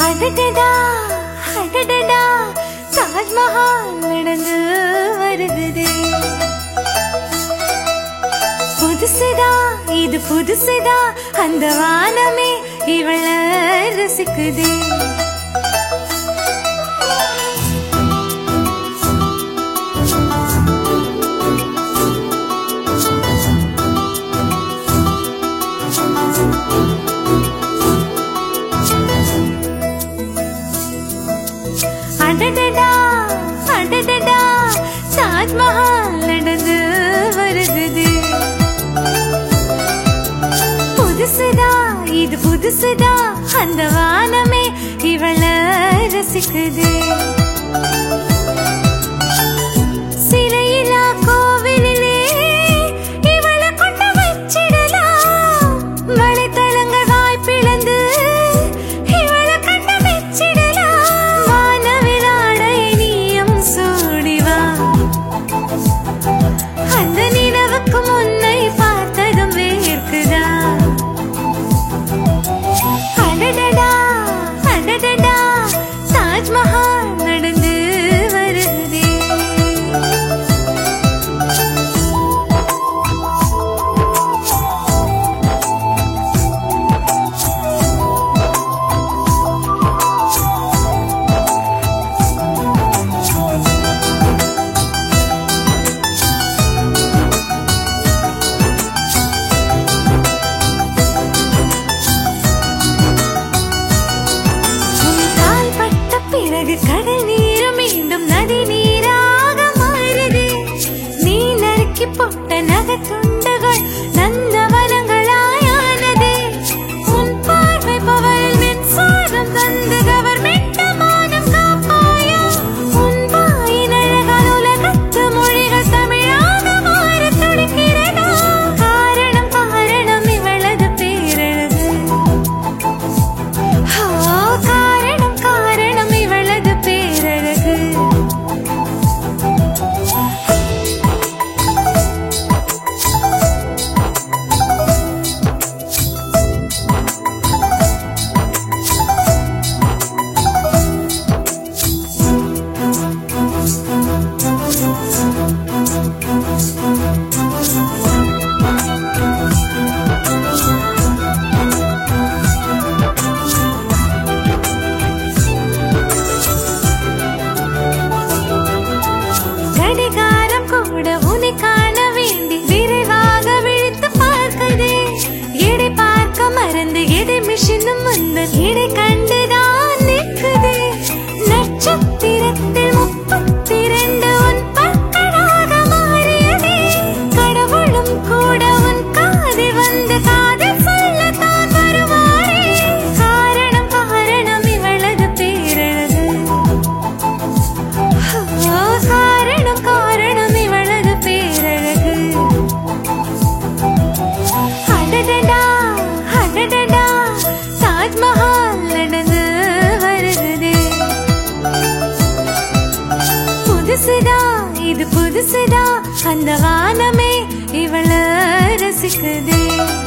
அடடடா அடடடா தாஜ்மஹால் நடந்து வருகுதே. புதுசுதா இது புதுசுதா அந்த வானமே இவள ரசிக்குதே. அடடடா அடடடா தாஜ்மஹால் நடந்து வருகுதே. புதுசுதா இது புதுசுதா அந்த வானமே இவள ரசிக்குதே. சிலையிலா கோவிலிலே இவள கொண்டு வச்சிடலாம். வலைத்தளங்கள் வாய்ப்பிழந்து இவள கண்டு மெச்சிடலாம். வானவிலாடை நீயும் சூடிவா. அந்த நிலவுக்கு முன்னை பார்த்ததும் வேர்க்குதா. அடடடா அடடடா தாஜ்மஹால் நடந்து வருகுதே. கடல் நீர் மீண்டும் நதி நீராக மாறுதே. நீ நறுக்கி போட்ட நகத்துண்டுகள் நந்தவனங்களாயானதே. உன் பார்வை பவரில் மின்சாரம் தந்து கவர்மெண்ட் மானம் காப்பாயா. உன் வாயின் அழகால் உலகத்து மொழிகள் தமிழாக மாற துடிக்கிறதா. காரணம் காரணம் இவளது பேரழகு. காரணம் காரணம் இவளது பேரழகு. கடிகாரம் கூட உன்னை காண வேண்டி விரைவாக விழித்து பார்க்குதே. எடை பார்க்க மறந்து எடை மிஷினும் முந்தன் எடை கண்டுதான் நிற்குதே. நட்சத்திரத்தில் 32 உன் பக்கமாக மாறியதே. கடவுளும் கூட உன் காதில் வந்து காதில் சொல்லத்தான் வருவாரே. காரணம் காரணம் இவளது பேரழகு. காரணம் காரணம் இவளது பேரழகு. அடடடா அடடடா தாஜ்மஹால் நடந்து வருகுதே. புதுசுதா இது புதுசுதா அந்த வானமே இவள ரசிக்குதே.